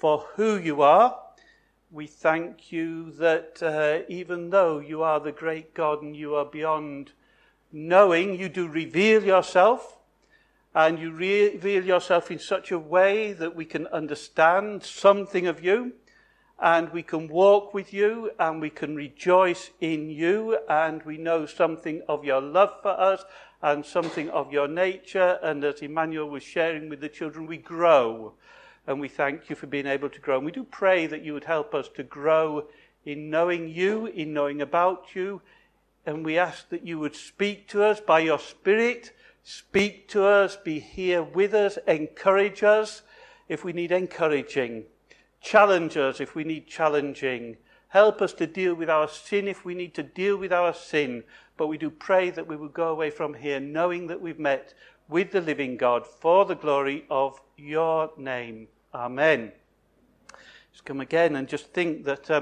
for who you are. We thank you that even though you are the great God and you are beyond knowing, you do reveal yourself, and you reveal yourself in such a way that we can understand something of you, and we can walk with you, and we can rejoice in you, and we know something of your love for us, and something of your nature, and as Emmanuel was sharing with the children, we grow. And we thank you for being able to grow. And we do pray that you would help us to grow in knowing you, in knowing about you. And we ask that you would speak to us by your Spirit. Speak to us, be here with us, encourage us if we need encouraging. Challenge us if we need challenging. Help us to deal with our sin if we need to deal with our sin. But we do pray that we will go away from here knowing that we've met with the living God for the glory of your name. Amen. Just come again and just think that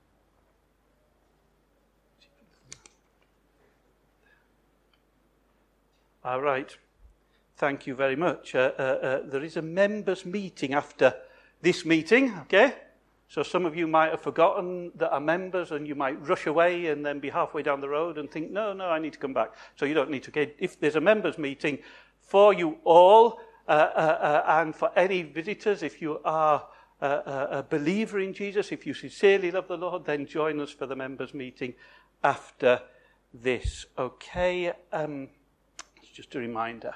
all right. Thank you very much. There is a members' meeting after this meeting, okay? So some of you might have forgotten that are members and you might rush away and then be halfway down the road and think, no, I need to come back. So you don't need to. Okay? If there's a members' meeting for you all and for any visitors, if you are a believer in Jesus, if you sincerely love the Lord, then join us for the members' meeting after this. Okay, it's just a reminder.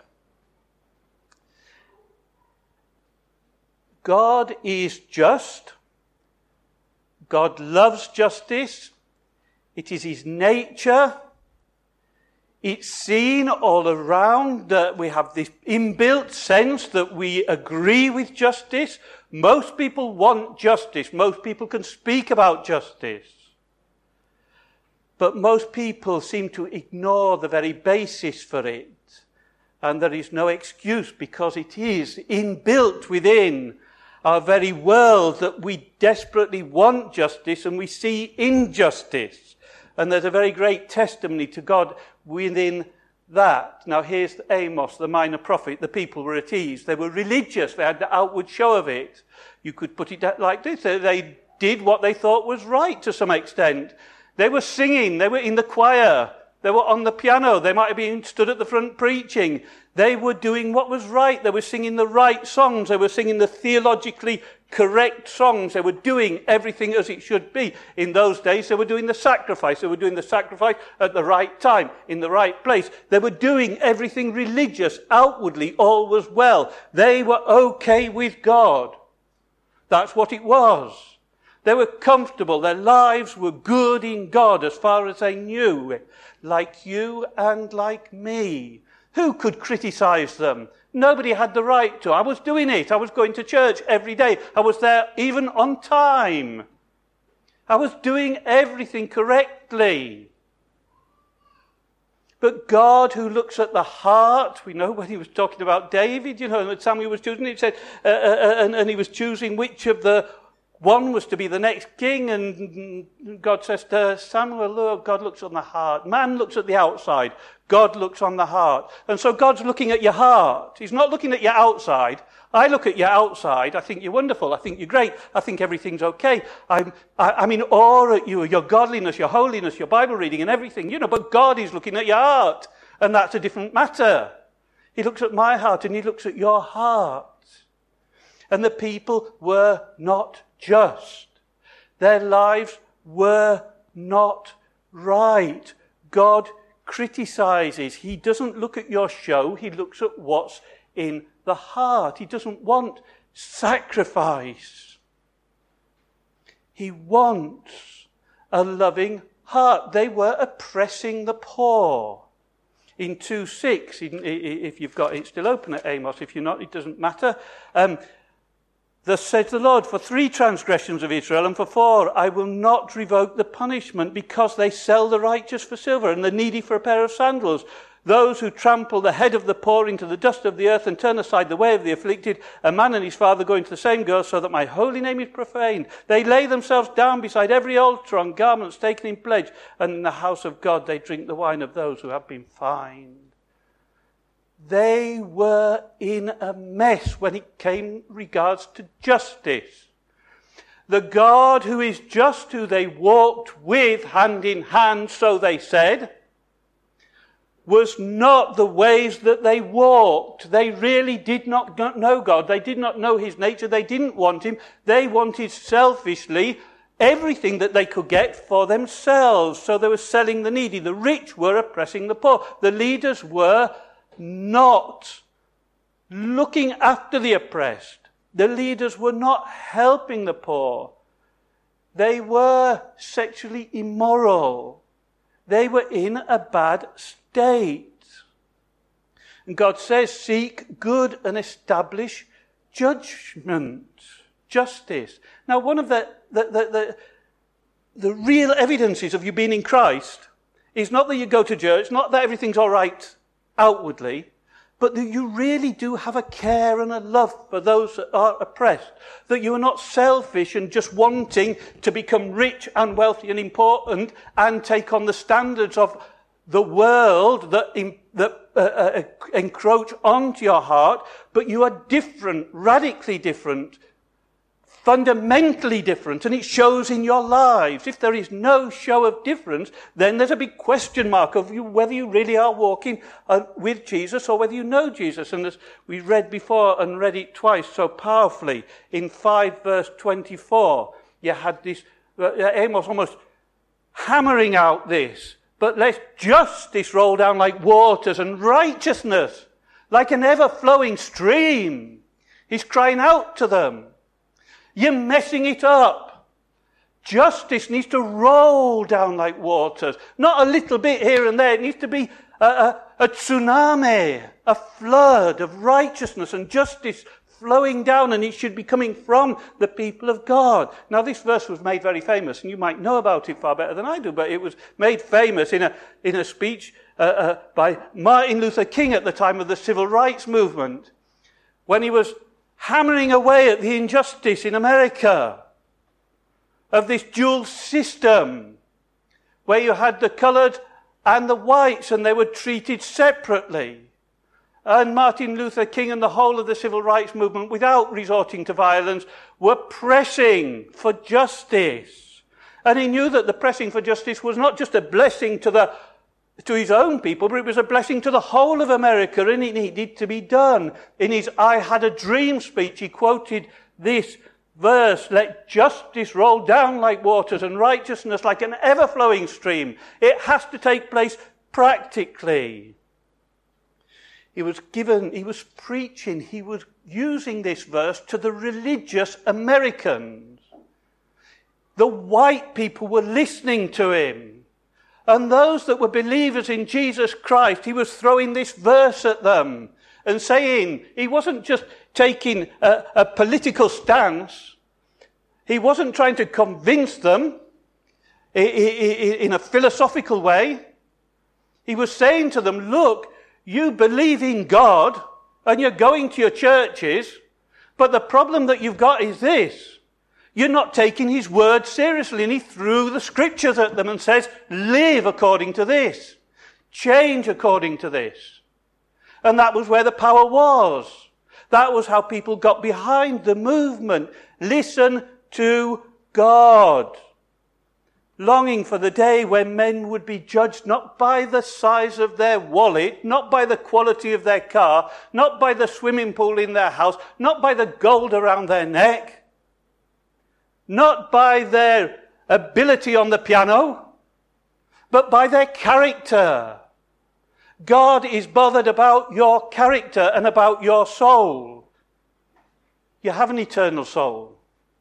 God is just. God loves justice. It is his nature. It's seen all around that we have this inbuilt sense that we agree with justice. Most people want justice. Most people can speak about justice. But most people seem to ignore the very basis for it. And there is no excuse because it is inbuilt within our very world that we desperately want justice and we see injustice. And there's a very great testimony to God within that. Now here's Amos, the minor prophet. The people were at ease. They were religious. They had the outward show of it. You could put it like this. They did what they thought was right to some extent. They were singing. They were in the choir. They were on the piano. They might have been stood at the front preaching. They were doing what was right. They were singing the right songs. They were singing the theologically correct songs. They were doing everything as it should be. In those days, they were doing the sacrifice. They were doing the sacrifice at the right time, in the right place. They were doing everything religious. Outwardly, all was well. They were okay with God. That's what it was. They were comfortable. Their lives were good in God as far as they knew. Like you and like me. Who could criticize them? Nobody had the right to. I was doing it. I was going to church every day. I was there even on time. I was doing everything correctly. But God, who looks at the heart, we know when he was talking about David, when Samuel was choosing, it said, and he was choosing which of the one was to be the next king, and God says to Samuel, look, God looks on the heart. Man looks at the outside. God looks on the heart. And so God's looking at your heart. He's not looking at your outside. I look at your outside. I think you're wonderful. I think you're great. I think everything's okay. I'm in awe at you, your godliness, your holiness, your Bible reading and everything. But God is looking at your heart. And that's a different matter. He looks at my heart and he looks at your heart. And the people were not just. Their lives were not right. God criticizes. He doesn't look at your show. He looks at what's in the heart. He doesn't want sacrifice. He wants a loving heart. They were oppressing the poor. In 2:6, if you've got it still open at Amos, if you're not, it doesn't matter. Thus says the Lord, for 3 transgressions of Israel, and for 4, I will not revoke the punishment, because they sell the righteous for silver, and the needy for a pair of sandals. Those who trample the head of the poor into the dust of the earth, and turn aside the way of the afflicted, a man and his father go into the same girl, so that my holy name is profaned. They lay themselves down beside every altar on garments taken in pledge, and in the house of God they drink the wine of those who have been fined. They were in a mess when it came regards to justice. The God who is just, who they walked with hand in hand, so they said, was not the ways that they walked. They really did not know God. They did not know his nature. They didn't want him. They wanted selfishly everything that they could get for themselves. So they were selling the needy. The rich were oppressing the poor. The leaders were not looking after the oppressed. The leaders were not helping the poor. They were sexually immoral. They were in a bad state. And God says, seek good and establish judgment, justice. Now, one of the real evidences of you being in Christ is not that you go to church, not that everything's all right outwardly, but that you really do have a care and a love for those that are oppressed. That you are not selfish and just wanting to become rich and wealthy and important and take on the standards of the world that encroach onto your heart, but you are different, radically different, fundamentally different, and it shows in your lives. If there is no show of difference, then there's a big question mark of you, whether you really are walking with Jesus or whether you know Jesus. And as we read before and read it twice so powerfully, in 5 verse 24, you had this, Amos almost hammering out this, but let justice roll down like waters and righteousness like an ever-flowing stream. He's crying out to them. You're messing it up. Justice needs to roll down like waters. Not a little bit here and there. It needs to be a tsunami, a flood of righteousness and justice flowing down, and it should be coming from the people of God. Now, this verse was made very famous, and you might know about it far better than I do, but it was made famous in a speech by Martin Luther King at the time of the Civil Rights Movement, when he was hammering away at the injustice in America of this dual system where you had the coloured and the whites and they were treated separately. And Martin Luther King and the whole of the civil rights movement, without resorting to violence, were pressing for justice. And he knew that the pressing for justice was not just a blessing to his own people, but it was a blessing to the whole of America, and it needed to be done. In his I Had a Dream speech, he quoted this verse, let justice roll down like waters and righteousness like an ever-flowing stream. It has to take place practically. He was preaching, he was using this verse to the religious Americans. The white people were listening to him. And those that were believers in Jesus Christ, he was throwing this verse at them and saying, he wasn't just taking a political stance. He wasn't trying to convince them in a philosophical way. He was saying to them, look, you believe in God and you're going to your churches, but the problem that you've got is this. You're not taking his word seriously. And he threw the scriptures at them and says, live according to this. Change according to this. And that was where the power was. That was how people got behind the movement. Listen to God. Longing for the day when men would be judged not by the size of their wallet, not by the quality of their car, not by the swimming pool in their house, not by the gold around their neck, not by their ability on the piano, but by their character. God is bothered about your character and about your soul. You have an eternal soul.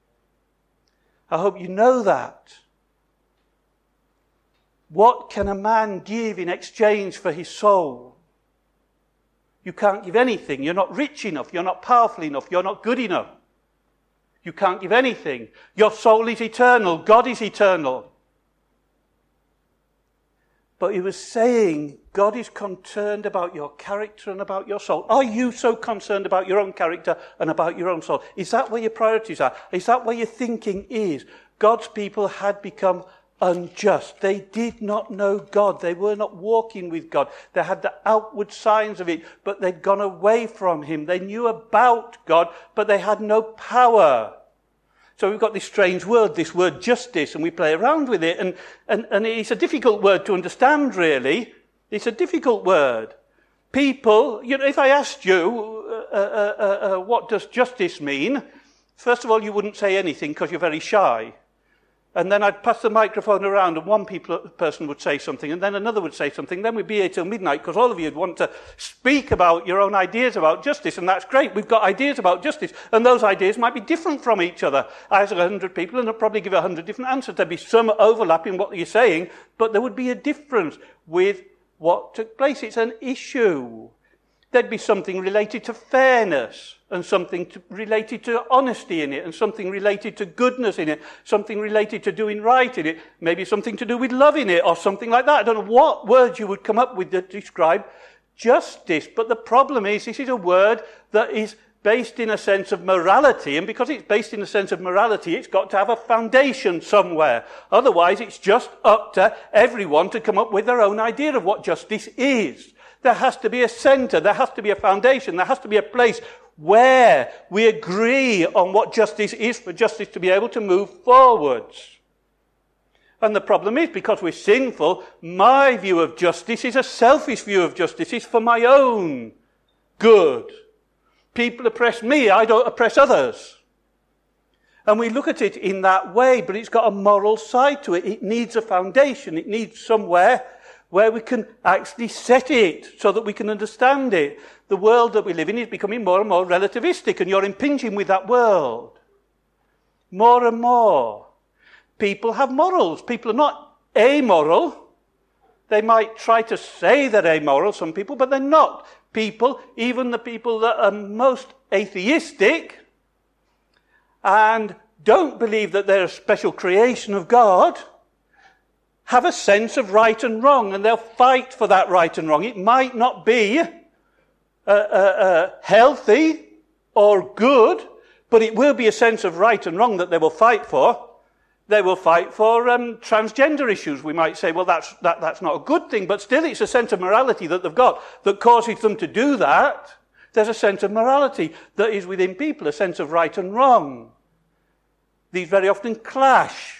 I hope you know that. What can a man give in exchange for his soul? You can't give anything. You're not rich enough. You're not powerful enough. You're not good enough. You can't give anything. Your soul is eternal. God is eternal. But he was saying, God is concerned about your character and about your soul. Are you so concerned about your own character and about your own soul? Is that where your priorities are? Is that where your thinking is? God's people had become unjust. They did not know God. They were not walking with God. They had the outward signs of it, but they'd gone away from him. They knew about God, but they had no power. So we've got this strange word, this word justice, and we play around with it. And it's a difficult word to understand, really. It's a difficult word. People, if I asked you, what does justice mean? First of all, you wouldn't say anything because you're very shy. And then I'd pass the microphone around and one person would say something and then another would say something. Then we'd be here till midnight because all of you would want to speak about your own ideas about justice. And that's great. We've got ideas about justice. And those ideas might be different from each other. I ask 100 people and they'll probably give 100 different answers. There'd be some overlap in what you're saying, but there would be a difference with what took place. It's an issue. There'd be something related to fairness and something related to honesty in it and something related to goodness in it, something related to doing right in it, maybe something to do with love in it or something like that. I don't know what words you would come up with to describe justice, but the problem is this is a word that is based in a sense of morality, and because it's based in a sense of morality, it's got to have a foundation somewhere. Otherwise, it's just up to everyone to come up with their own idea of what justice is. There has to be a center, there has to be a foundation, there has to be a place where we agree on what justice is for justice to be able to move forwards. And the problem is, because we're sinful, my view of justice is a selfish view of justice. It's for my own good. People oppress me, I don't oppress others. And we look at it in that way, but it's got a moral side to it. It needs a foundation. It needs somewhere where we can actually set it so that we can understand it. The world that we live in is becoming more and more relativistic, and you're impinging with that world. More and more. People have morals. People are not amoral. They might try to say they're amoral, some people, but they're not. People, even the people that are most atheistic and don't believe that they're a special creation of God, have a sense of right and wrong, and they'll fight for that right and wrong. It might not be healthy or good, but it will be a sense of right and wrong that they will fight for. They will fight for transgender issues. We might say, well, that's not a good thing, but still it's a sense of morality that they've got that causes them to do that. There's a sense of morality that is within people, a sense of right and wrong. These very often clash.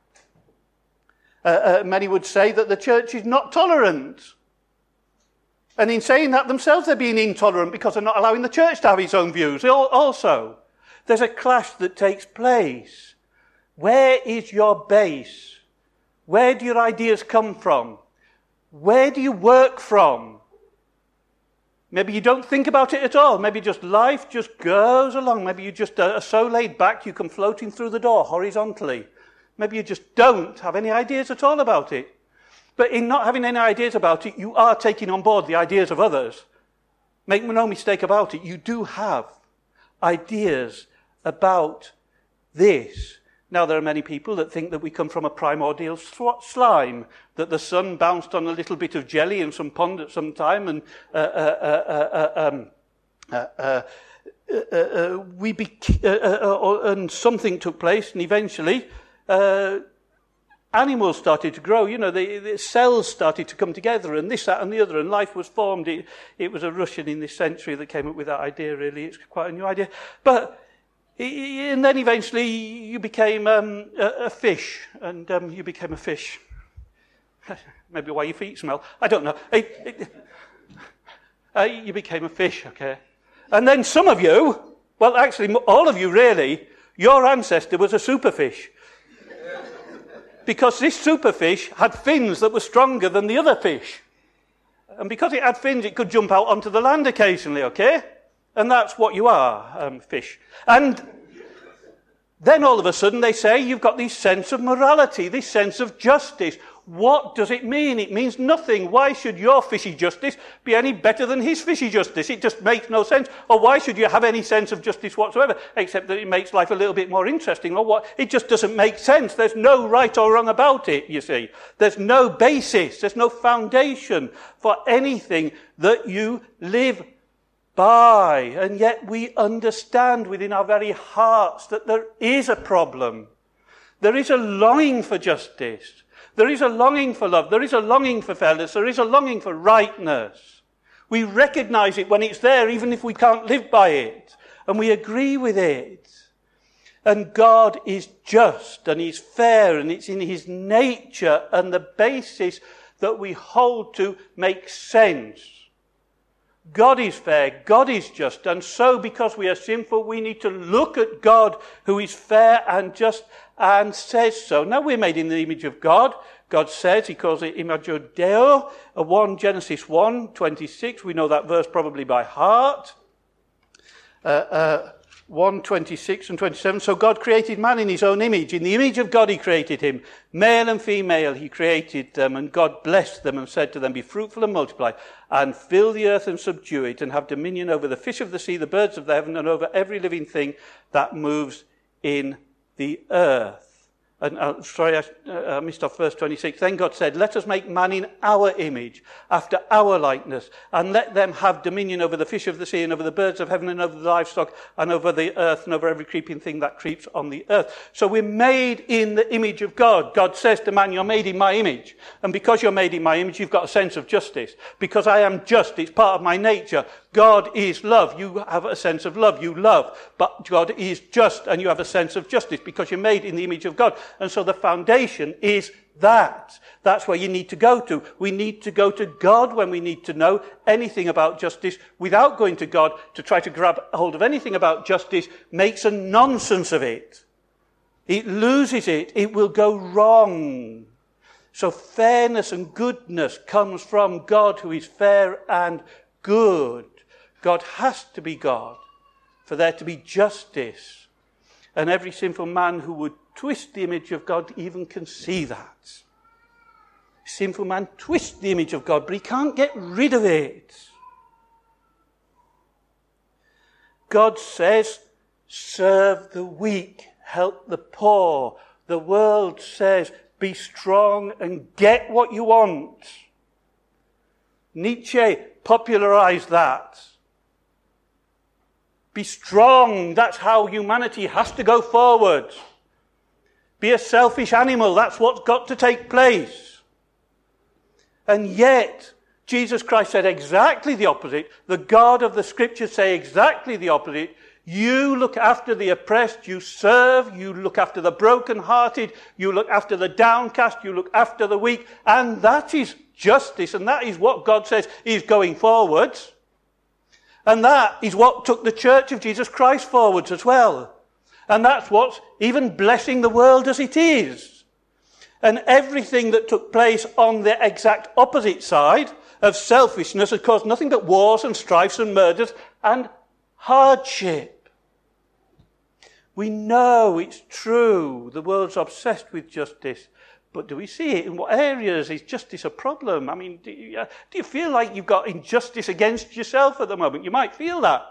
Many would say that the church is not tolerant. And in saying that themselves, they're being intolerant because they're not allowing the church to have its own views. Also, there's a clash that takes place. Where is your base? Where do your ideas come from? Where do you work from? Maybe you don't think about it at all. Maybe just life just goes along. Maybe you just are so laid back you come floating through the door horizontally. Maybe you just don't have any ideas at all about it. But in not having any ideas about it, you are taking on board the ideas of others. Make no mistake about it, you do have ideas about this. Now, there are many people that think that we come from a primordial slime, that the sun bounced on a little bit of jelly in some pond at some time, and and something took place, and eventually animals started to grow. You know, the cells started to come together, and this, that, and the other, and life was formed. It was a Russian in this century that came up with that idea, really. It's quite a new idea. And then eventually you became a fish, and you became a fish. Maybe why your feet smell. I don't know. You became a fish, okay. And then some of you, well, actually all of you really, your ancestor was a superfish. Because this superfish had fins that were stronger than the other fish. And because it had fins, it could jump out onto the land occasionally, okay? And that's what you are, fish. And then all of a sudden they say you've got this sense of morality, this sense of justice. What does it mean? It means nothing. Why should your fishy justice be any better than his fishy justice? It just makes no sense. Or why should you have any sense of justice whatsoever, except that it makes life a little bit more interesting? Or what? It just doesn't make sense. There's no right or wrong about it, you see. There's no basis. There's no foundation for anything that you live by. And yet we understand within our very hearts that there is a problem. There is a longing for justice. There is a longing for love. There is a longing for fairness. There is a longing for rightness. We recognize it when it's there, even if we can't live by it. And we agree with it. And God is just and he's fair and it's in his nature, and the basis that we hold to makes sense. God is fair, God is just, and so because we are sinful, we need to look at God who is fair and just and says so. Now we're made in the image of God. God says, he calls it imago Deo, Genesis 1:26. We know that verse probably by heart. 1:26 and 27. So God created man in his own image. In the image of God he created him. Male and female he created them. And God blessed them and said to them, be fruitful and multiply, and fill the earth and subdue it, and have dominion over the fish of the sea, the birds of the heaven, and over every living thing that moves in the earth. And I missed off verse 26. Then God said, let us make man in our image, after our likeness, and let them have dominion over the fish of the sea, and over the birds of heaven, and over the livestock, and over the earth, and over every creeping thing that creeps on the earth. So we're made in the image of God. God says to man, you're made in my image. And because you're made in my image, you've got a sense of justice. Because I am just, it's part of my nature. God is love. You have a sense of love. You love. But God is just, and you have a sense of justice because you're made in the image of God. And so the foundation is that. That's where you need to go to. We need to go to God when we need to know anything about justice. Without going to God to try to grab hold of anything about justice makes a nonsense of it. It loses it. It will go wrong. So fairness and goodness comes from God who is fair and good. God has to be God for there to be justice. And every sinful man who would twist the image of God even can see that. Sinful man twists the image of God, but he can't get rid of it. God says, serve the weak, help the poor. The world says, be strong and get what you want. Nietzsche popularized that. Be strong, that's how humanity has to go forward. Be a selfish animal, that's what's got to take place. And yet, Jesus Christ said exactly the opposite. The God of the Scriptures say exactly the opposite. You look after the oppressed, you serve, you look after the brokenhearted, you look after the downcast, you look after the weak, and that is justice, and that is what God says is going forwards. And that is what took the Church of Jesus Christ forwards as well. And that's what's even blessing the world as it is. And everything that took place on the exact opposite side of selfishness has caused nothing but wars and strifes and murders and hardship. We know it's true. The world's obsessed with justice. But do we see it? In what areas is justice a problem? I mean, do you feel like you've got injustice against yourself at the moment? You might feel that.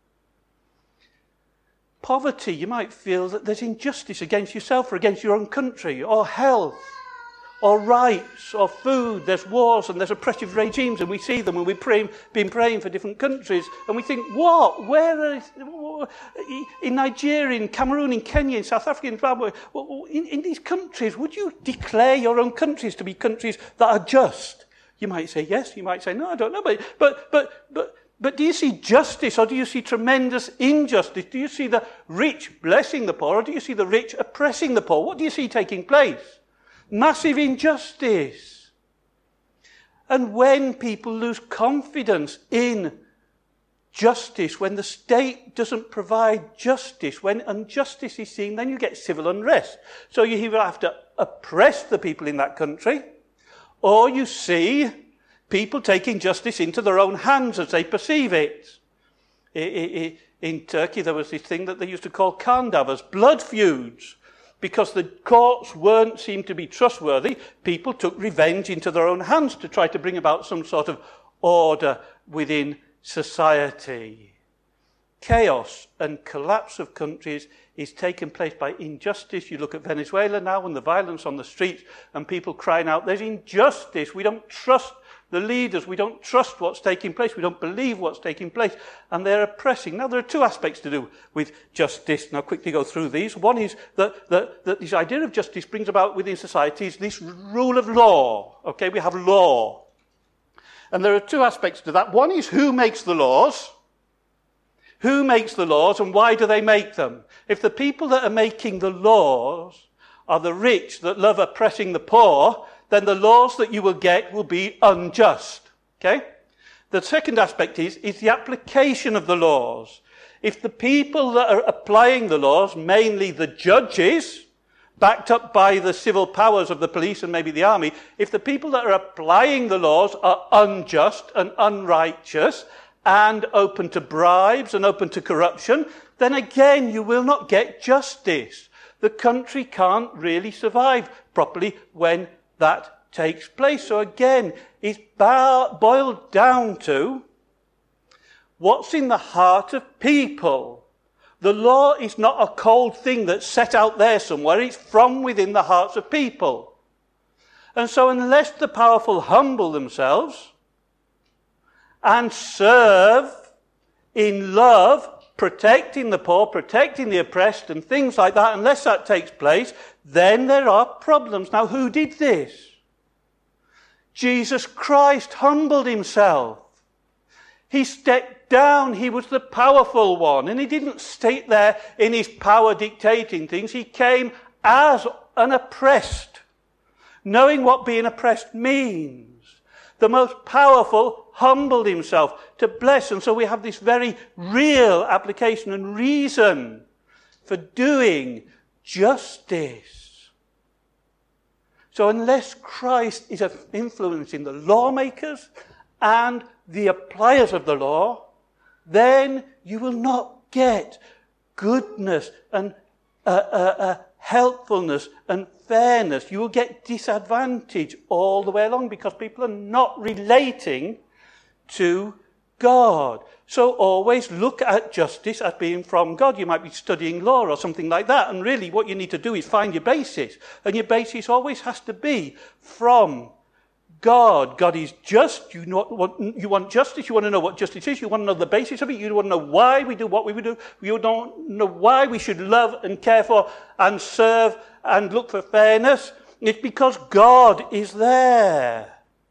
Poverty, you might feel that there's injustice against yourself or against your own country, or health, or rights, or food. There's wars and there's oppressive regimes, and we see them, and we've been praying for different countries, and we think, what? Where is... In Nigeria, in Cameroon, in Kenya, in South Africa, in Zimbabwe, in these countries, would you declare your own countries to be countries that are just? You might say yes, you might say no, I don't know, but do you see justice, or do you see tremendous injustice? Do you see the rich blessing the poor, or do you see the rich oppressing the poor? What do you see taking place? Massive injustice. And when people lose confidence in justice, when the state doesn't provide justice, when injustice is seen, then you get civil unrest. So you either have to oppress the people in that country, or you see people taking justice into their own hands as they perceive it. In Turkey, there was this thing that they used to call kandavas, blood feuds. Because the courts seemed to be trustworthy, people took revenge into their own hands to try to bring about some sort of order within society. Chaos and collapse of countries is taking place by injustice. You look at Venezuela now and the violence on the streets and people crying out, there's injustice. We don't trust the leaders. We don't trust what's taking place. We don't believe what's taking place. And they're oppressing. Now, there are two aspects to do with justice. And I'll quickly go through these. One is that this idea of justice brings about within societies this rule of law. Okay, we have law. And there are two aspects to that. One is who makes the laws. Who makes the laws and why do they make them? If the people that are making the laws are the rich that love oppressing the poor, then the laws that you will get will be unjust. Okay? The second aspect is the application of the laws. If the people that are applying the laws, mainly the judges, backed up by the civil powers of the police and maybe the army, if the people that are applying the laws are unjust and unrighteous and open to bribes and open to corruption, then again you will not get justice. The country can't really survive properly when that takes place. So again, it's boiled down to what's in the heart of people. The law is not a cold thing that's set out there somewhere. It's from within the hearts of people. And so unless the powerful humble themselves and serve in love, protecting the poor, protecting the oppressed and things like that, unless that takes place, then there are problems. Now, who did this? Jesus Christ humbled himself. He stepped down. He was the powerful one. And he didn't stay there in his power dictating things. He came as an oppressed, knowing what being oppressed means. The most powerful humbled himself to bless. And so we have this very real application and reason for doing justice. So unless Christ is influencing the lawmakers and the appliers of the law, then you will not get goodness and helpfulness and fairness. You will get disadvantage all the way along because people are not relating to God. So always look at justice as being from God. You might be studying law or something like that, and really what you need to do is find your basis. And your basis always has to be from God. God is just. You want justice. You want to know what justice is. You want to know the basis of it. You want to know why we do what we do. You don't know why we should love and care for and serve and look for fairness. It's because God is there.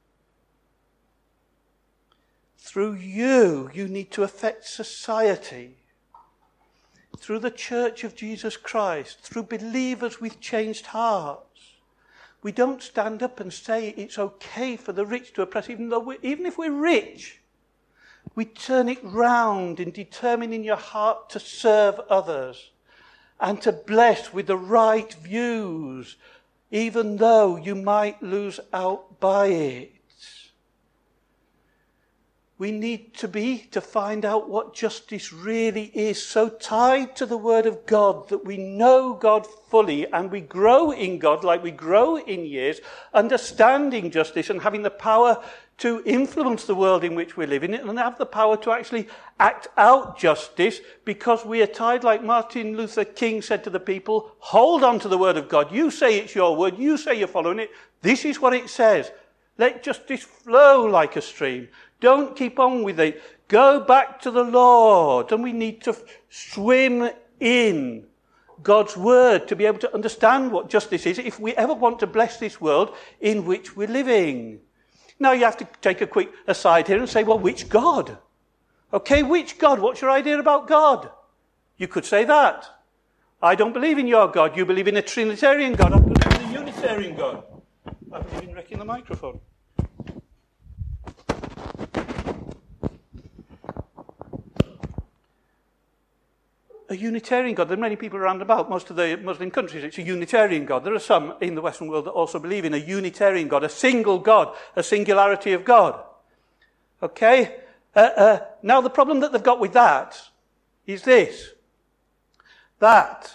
Through you need to affect society. Through the Church of Jesus Christ. Through believers with changed hearts. We don't stand up and say it's okay for the rich to oppress, even if we're rich. We turn it round and determine in your heart to serve others and to bless with the right views, even though you might lose out by it. We need to find out what justice really is, so tied to the Word of God that we know God fully and we grow in God like we grow in years, understanding justice and having the power to influence the world in which we live in it and have the power to actually act out justice because we are tied, like Martin Luther King said to the people, hold on to the Word of God. You say it's your word. You say you're following it. This is what it says. Let justice flow like a stream. Don't keep on with it. Go back to the Lord. And we need to swim in God's word to be able to understand what justice is if we ever want to bless this world in which we're living. Now you have to take a quick aside here and say, well, which God? Okay, which God? What's your idea about God? You could say that. I don't believe in your God. You believe in a Trinitarian God. I believe in a Unitarian God. I believe in wrecking the microphone. A Unitarian God. There are many people around about. Most of the Muslim countries, it's a Unitarian God. There are some in the Western world that also believe in a Unitarian God, a single God, a singularity of God. Okay? Now the problem that they've got with that is this. That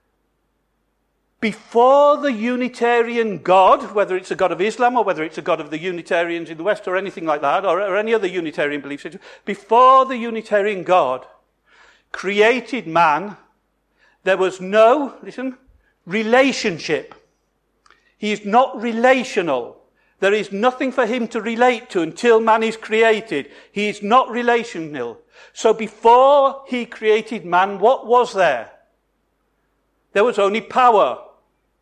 before the Unitarian God, whether it's a God of Islam or whether it's a God of the Unitarians in the West or anything like that, or any other Unitarian belief system, before the Unitarian God created man, there was no, relationship. He is not relational. There is nothing for him to relate to until man is created. He is not relational. So before he created man, what was there? There was only power.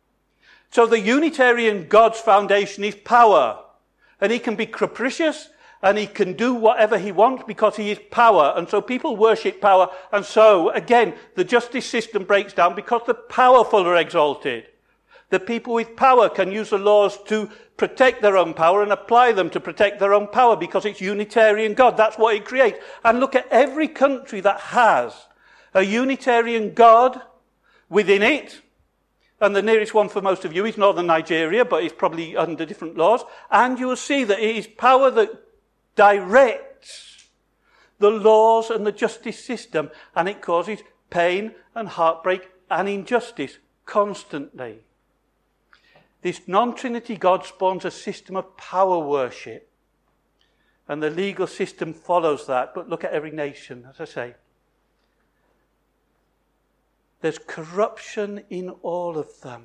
So the Unitarian God's foundation is power. And he can be capricious and he can do whatever he wants because he is power. And so people worship power. And so, again, the justice system breaks down because the powerful are exalted. The people with power can use the laws to protect their own power and apply them to protect their own power because it's Unitarian God. That's what it creates. And look at every country that has a Unitarian God within it. And the nearest one for most of you is northern Nigeria, but it's probably under different laws. And you will see that it is power that directs the laws and the justice system, and it causes pain and heartbreak and injustice constantly. This non-Trinity God spawns a system of power worship, and the legal system follows that. But look at every nation, as I say. There's corruption in all of them.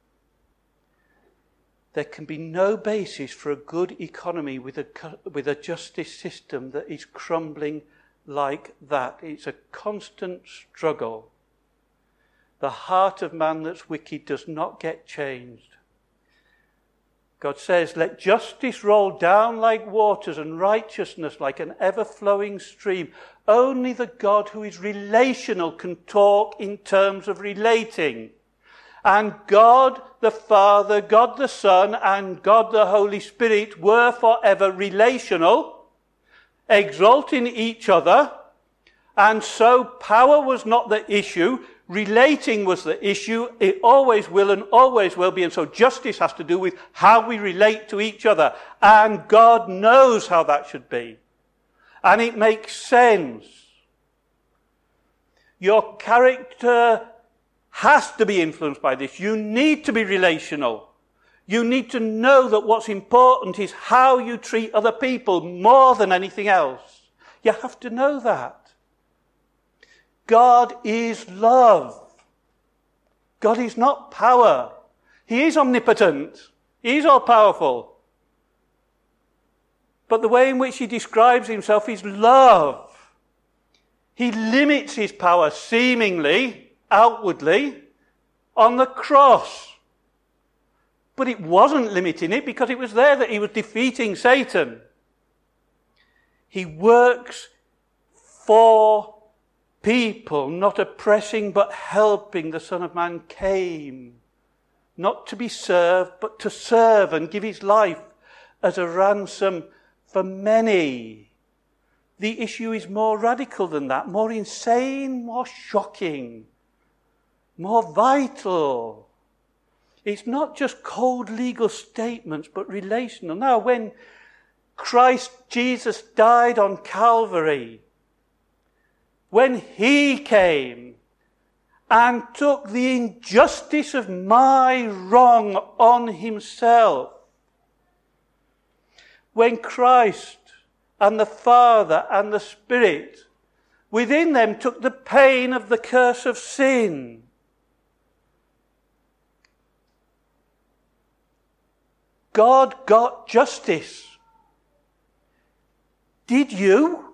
There can be no basis for a good economy with a justice system that is crumbling like that. It's a constant struggle. The heart of man that's wicked does not get changed. God says, let justice roll down like waters and righteousness like an ever-flowing stream. Only the God who is relational can talk in terms of relating. And God the Father, God the Son, and God the Holy Spirit were forever relational, exalting each other. And so power was not the issue. Relating was the issue. It always will and always will be. And so justice has to do with how we relate to each other. And God knows how that should be. And it makes sense. Your character has to be influenced by this. You need to be relational. You need to know that what's important is how you treat other people more than anything else. You have to know that. God is love. God is not power. He is omnipotent. He is all-powerful. But the way in which he describes himself is love. He limits his power seemingly, outwardly, on the cross. But it wasn't limiting it because it was there that he was defeating Satan. He works for people, not oppressing but helping. The Son of Man came not to be served but to serve and give his life as a ransom for many. The issue is more radical than that, more insane, more shocking, more vital. It's not just cold legal statements, but relational. Now, when Christ Jesus died on Calvary, when he came and took the injustice of my wrong on himself, when Christ and the Father and the Spirit within them took the pain of the curse of sin, God got justice. Did you?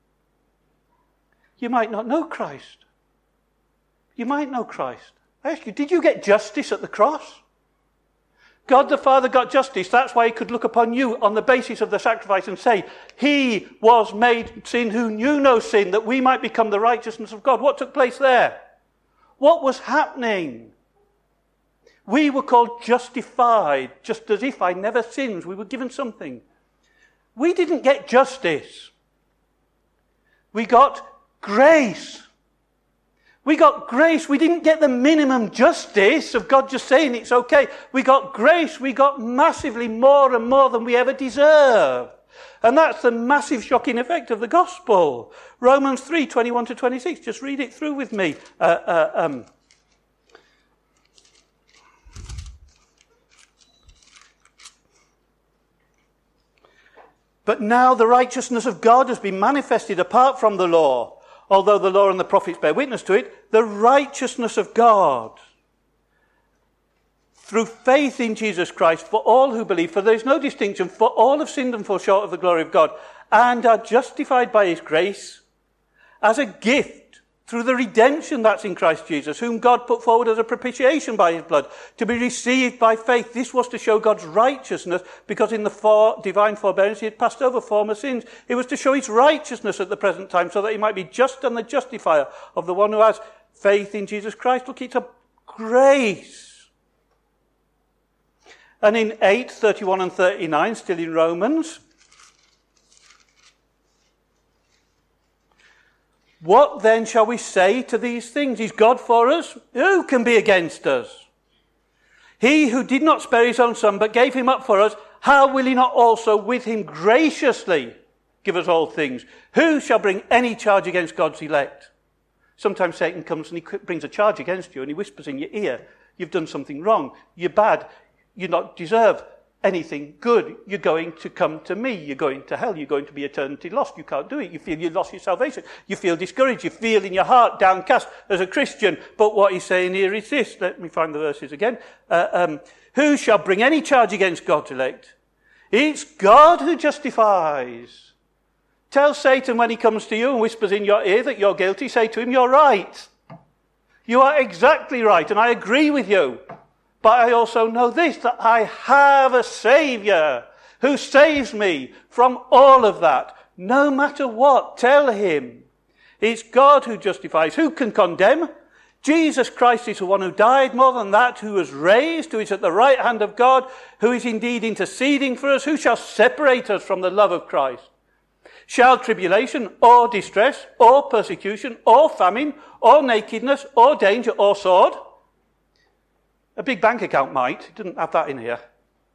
You might not know Christ. You might know Christ. I ask you, did you get justice at the cross? God the Father got justice. That's why he could look upon you on the basis of the sacrifice and say, he was made sin who knew no sin, that we might become the righteousness of God. What took place there? What was happening? We were called justified, just as if I never sinned. We were given something. We didn't get justice. We got grace. We got grace. We didn't get the minimum justice of God just saying it's okay. We got grace. We got massively more and more than we ever deserve. And that's the massive shocking effect of the gospel. Romans 3:21-26. Just read it through with me. But now the righteousness of God has been manifested apart from the law. Although the law and the prophets bear witness to it, the righteousness of God through faith in Jesus Christ for all who believe, for there is no distinction, for all have sinned and fall short of the glory of God, and are justified by his grace as a gift through the redemption that's in Christ Jesus, whom God put forward as a propitiation by his blood, to be received by faith. This was to show God's righteousness, because in the divine forbearance he had passed over former sins. It was to show his righteousness at the present time, so that he might be just and the justifier of the one who has faith in Jesus Christ. Look, it's a grace. And in 8:31 and 39, still in Romans, what then shall we say to these things? Is God for us? Who can be against us? He who did not spare his own son, but gave him up for us, how will he not also with him graciously give us all things? Who shall bring any charge against God's elect? Sometimes Satan comes and he brings a charge against you and he whispers in your ear, you've done something wrong, you're bad, you not deserve anything good, you're going to come to me, you're going to hell, you're going to be eternity lost, you can't do it, you feel you lost your salvation, you feel discouraged, you feel in your heart downcast as a Christian. But what he's saying here is this, let me find the verses again. Who shall bring any charge against God's elect? It's God who justifies. Tell Satan when he comes to you and whispers in your ear that you're guilty, say to him, you're right. You are exactly right, and I agree with you. But I also know this, that I have a Saviour who saves me from all of that. No matter what, tell him. It's God who justifies. Who can condemn? Jesus Christ is the one who died, more than that, who was raised, who is at the right hand of God, who is indeed interceding for us. Who shall separate us from the love of Christ? Shall tribulation, or distress, or persecution, or famine, or nakedness, or danger, or sword? A big bank account might. It doesn't have that in here.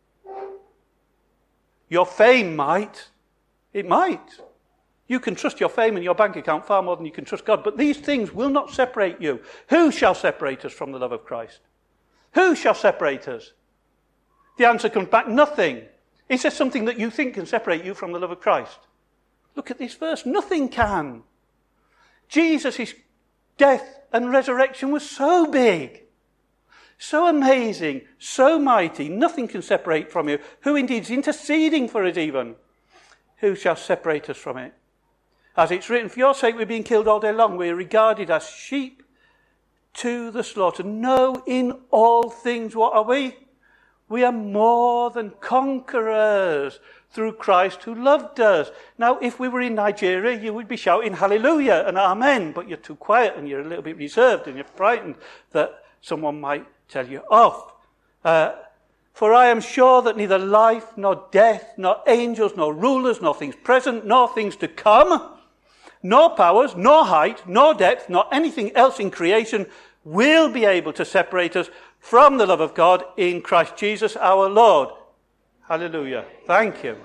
Your fame might. It might. You can trust your fame and your bank account far more than you can trust God. But these things will not separate you. Who shall separate us from the love of Christ? Who shall separate us? The answer comes back, nothing. Is there something that you think can separate you from the love of Christ? Look at this verse. Nothing can. Jesus' death and resurrection was so big, so amazing, so mighty. Nothing can separate from you. Who indeed is interceding for us even? Who shall separate us from it? As it's written, for your sake we're being killed all day long. We're regarded as sheep to the slaughter. No, in all things, what are we? We are more than conquerors through Christ who loved us. Now, if we were in Nigeria, you would be shouting hallelujah and amen, but you're too quiet and you're a little bit reserved and you're frightened that someone might tell you off. For I am sure that neither life, nor death, nor angels, nor rulers, nor things present, nor things to come, nor powers, nor height, nor depth, nor anything else in creation will be able to separate us from the love of God in Christ Jesus our Lord. Hallelujah. Thank you.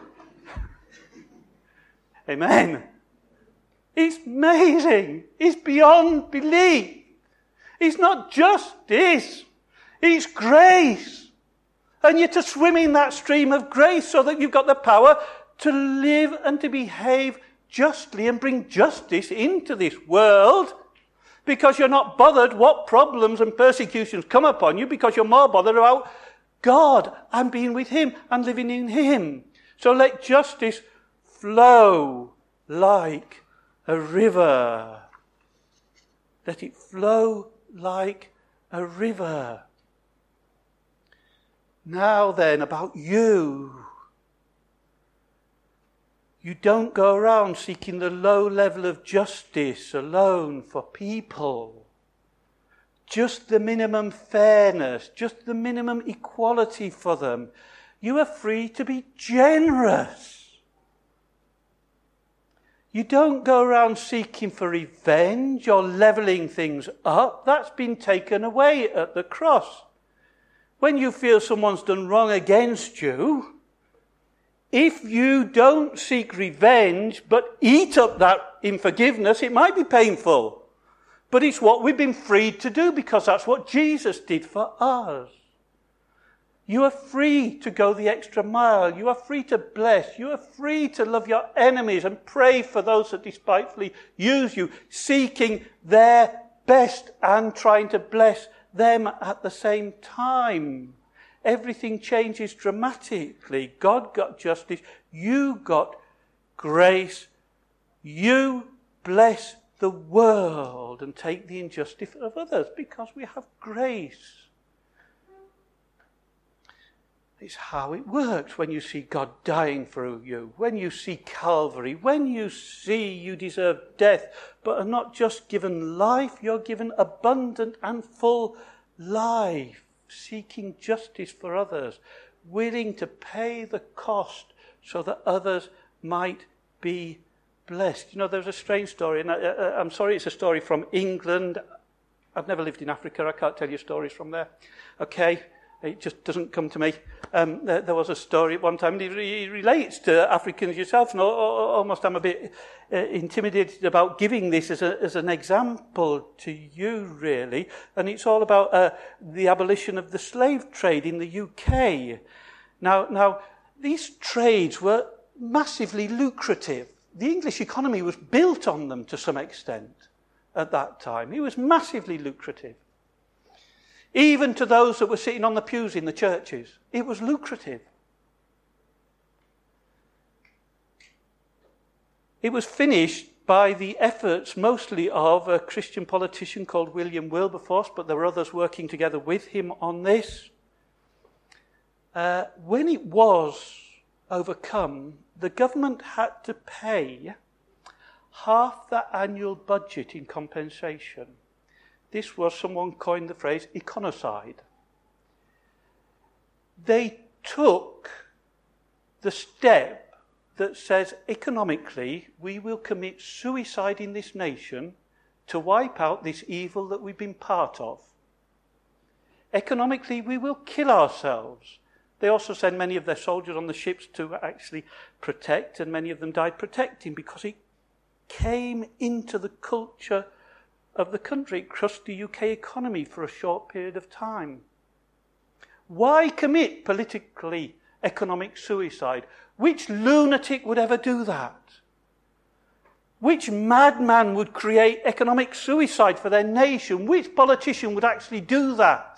Amen. It's amazing. It's beyond belief. It's not justice. It's grace. And you're to swim in that stream of grace so that you've got the power to live and to behave justly and bring justice into this world, because you're not bothered what problems and persecutions come upon you, because you're more bothered about God and being with him and living in him. So let justice flow like a river. Let it flow like a river. Now then, about you. You don't go around seeking the low level of justice alone for people. Just the minimum fairness, just the minimum equality for them. You are free to be generous. You don't go around seeking for revenge or leveling things up. That's been taken away at the cross. When you feel someone's done wrong against you, if you don't seek revenge but eat up that in forgiveness, it might be painful. But it's what we've been freed to do, because that's what Jesus did for us. You are free to go the extra mile. You are free to bless. You are free to love your enemies and pray for those that despitefully use you, seeking their best and trying to bless them at the same time. Everything changes dramatically. God got justice. You got grace. You bless the world and take the injustice of others because we have grace. It's how it works when you see God dying for you, when you see Calvary, when you see you deserve death, but are not just given life, you're given abundant and full life, seeking justice for others, willing to pay the cost so that others might be blessed. You know, there's a strange story, and I'm sorry it's a story from England. I've never lived in Africa, I can't tell you stories from there. Okay? It just doesn't come to me. There was a story at one time, and it relates to Africans yourself, and almost I'm a bit intimidated about giving this as an example to you, really. And it's all about the abolition of the slave trade in the UK. Now, these trades were massively lucrative. The English economy was built on them to some extent at that time. It was massively lucrative. Even to those that were sitting on the pews in the churches, it was lucrative. It was finished by the efforts mostly of a Christian politician called William Wilberforce, but there were others working together with him on this. When it was overcome, the government had to pay half the annual budget in compensation. This was, someone coined the phrase, econocide. They took the step that says, economically, we will commit suicide in this nation to wipe out this evil that we've been part of. Economically, we will kill ourselves. They also sent many of their soldiers on the ships to actually protect, and many of them died protecting because it came into the culture of the country. It crushed the UK economy for a short period of time. Why commit politically economic suicide? Which lunatic would ever do that? Which madman would create economic suicide for their nation? Which politician would actually do that?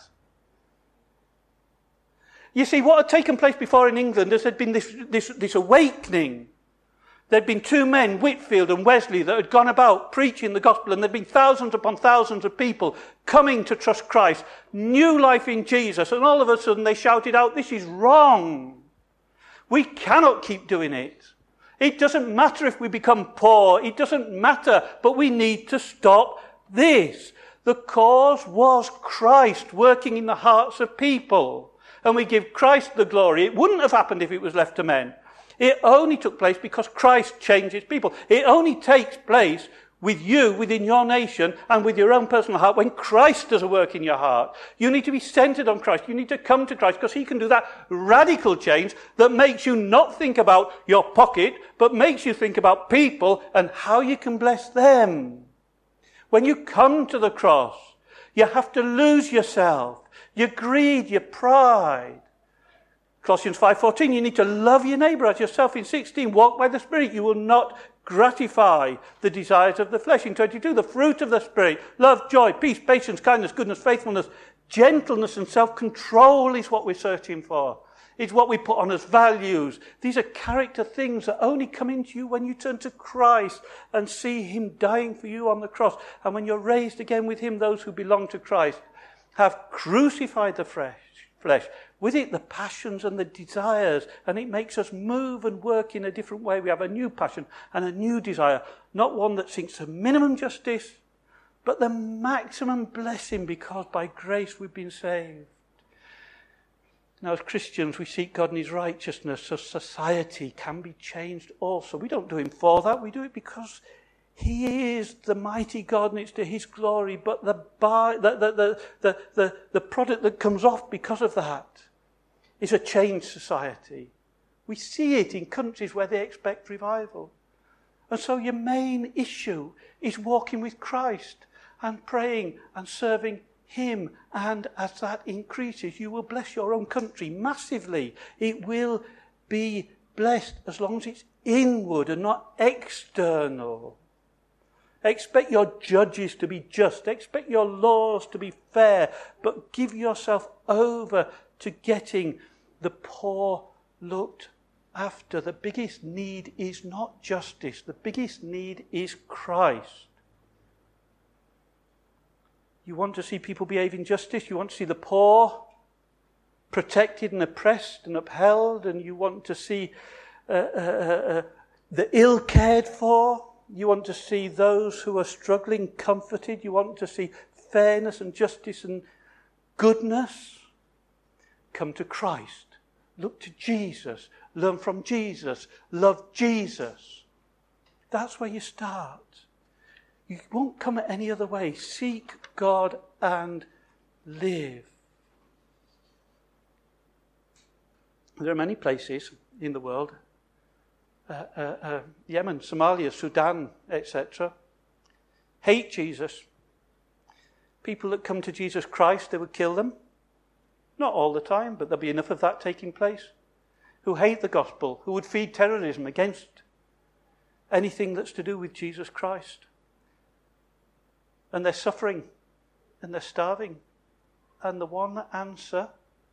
You see, what had taken place before in England is there'd been this awakening. There'd been two men, Whitefield and Wesley, that had gone about preaching the gospel, and there'd been thousands upon thousands of people coming to trust Christ, new life in Jesus, and all of a sudden they shouted out, this is wrong. We cannot keep doing it. It doesn't matter if we become poor. It doesn't matter, but we need to stop this. The cause was Christ working in the hearts of people, and we give Christ the glory. It wouldn't have happened if it was left to men. It only took place because Christ changes people. It only takes place with you, within your nation, and with your own personal heart when Christ does a work in your heart. You need to be centered on Christ. You need to come to Christ because he can do that radical change that makes you not think about your pocket, but makes you think about people and how you can bless them. When you come to the cross, you have to lose yourself, your greed, your pride. Colossians 5:14, you need to love your neighbour as yourself. In 16, walk by the Spirit. You will not gratify the desires of the flesh. In 22, the fruit of the Spirit, love, joy, peace, patience, kindness, goodness, faithfulness, gentleness and self-control is what we're searching for. It's what we put on as values. These are character things that only come into you when you turn to Christ and see him dying for you on the cross. And when you're raised again with him, those who belong to Christ have crucified the flesh. With it, the passions and the desires, and it makes us move and work in a different way. We have a new passion and a new desire, not one that seeks the minimum justice, but the maximum blessing, because by grace we've been saved. Now, as Christians, we seek God in his righteousness, so society can be changed also. We don't do him for that, we do it because he is the mighty God and it's to his glory, but the product that comes off because of that is a changed society. We see it in countries where they expect revival. And so your main issue is walking with Christ and praying and serving him. And as that increases, you will bless your own country massively. It will be blessed as long as it's inward and not external. Expect your judges to be just. Expect your laws to be fair. But give yourself over to getting the poor looked after. The biggest need is not justice. The biggest need is Christ. You want to see people behave in justice. You want to see the poor protected and oppressed and upheld. And you want to see the ill cared for. You want to see those who are struggling comforted. You want to see fairness and justice and goodness. Come to Christ. Look to Jesus. Learn from Jesus. Love Jesus. That's where you start. You won't come at any other way. Seek God and live. There are many places in the world, Yemen, Somalia, Sudan, etc., hate Jesus. People that come to Jesus Christ, they would kill them. Not all the time, but there'll be enough of that taking place. Who hate the gospel, who would feed terrorism against anything that's to do with Jesus Christ. And they're suffering, and they're starving. And the one answer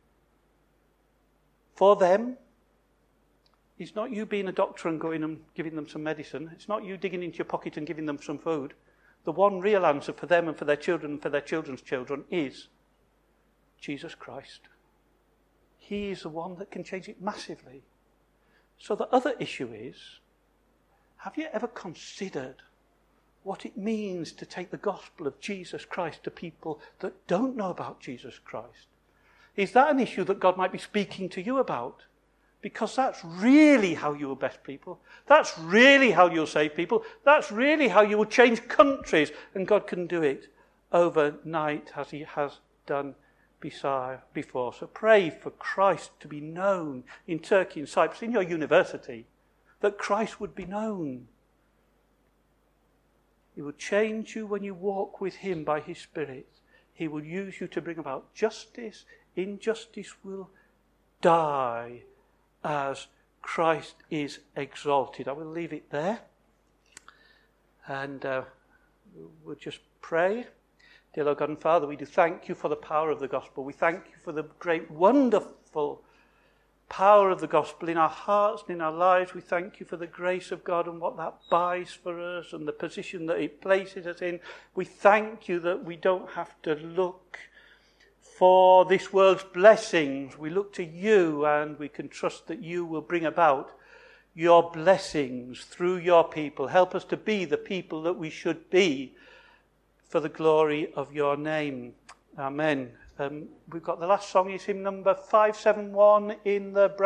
for them is not you being a doctor and going and giving them some medicine. It's not you digging into your pocket and giving them some food. The one real answer for them and for their children and for their children's children is Jesus Christ. He is the one that can change it massively. So the other issue is, have you ever considered what it means to take the gospel of Jesus Christ to people that don't know about Jesus Christ? Is that an issue that God might be speaking to you about? Because that's really how you will bless people. That's really how you'll save people. That's really how you will change countries. And God can do it overnight as he has done before. So pray for Christ to be known in Turkey and Cyprus, in your university, that Christ would be known. He will change you when you walk with him by his Spirit. He will use you to bring about justice. Injustice will die as Christ is exalted. I will leave it there. And we'll just pray. Dear Lord God and Father, we do thank you for the power of the gospel. We thank you for the great, wonderful power of the gospel in our hearts and in our lives. We thank you for the grace of God and what that buys for us and the position that it places us in. We thank you that we don't have to look for this world's blessings. We look to you and we can trust that you will bring about your blessings through your people. Help us to be the people that we should be for the glory of your name. Amen. We've got the last song is hymn number 571 in the